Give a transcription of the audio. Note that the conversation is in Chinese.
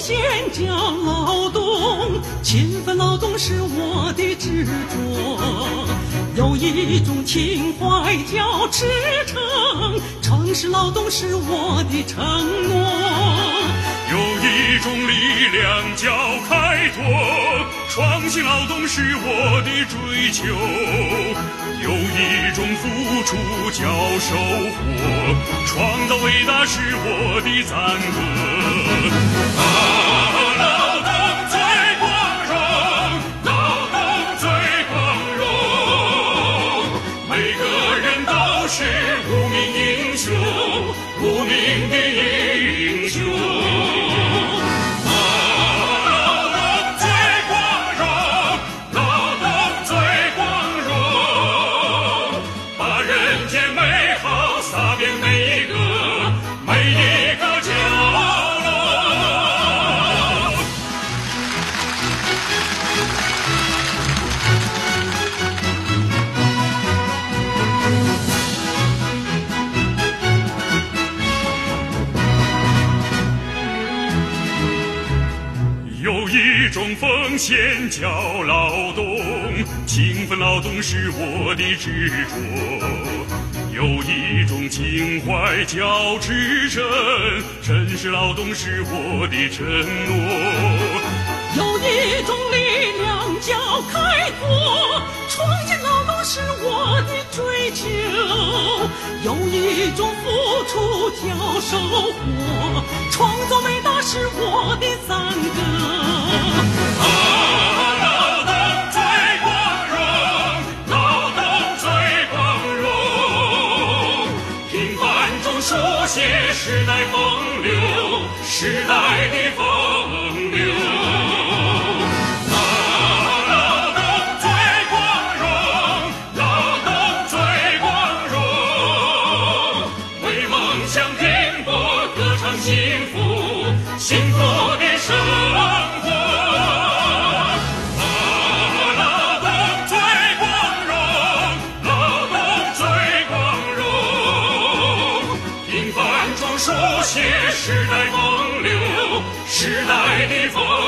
献叫劳动，勤奋劳动是我的执着。有一种情怀叫赤诚，诚实劳动是我的承诺。 有一种力量叫开拓，创新劳动是我的追求。有一种付出叫收获，创造伟大是我的赞歌。劳动最光荣，劳动最光荣，每个人都是无名英雄，无名的英雄。奉献叫劳动，勤奋劳动是我的执着。有一种情怀叫赤诚，诚实劳动是我的承诺。 有一种力量叫开拓，创新劳动是我的追求。有一种付出叫收获，创造伟大是我的赞歌。 劳动最光荣，劳动最光荣，平凡中书写时代风流，时代的风流。劳动最光荣，劳动最光荣，为梦想拼搏，歌唱幸福，幸福的生活。书写时代风流，时代的风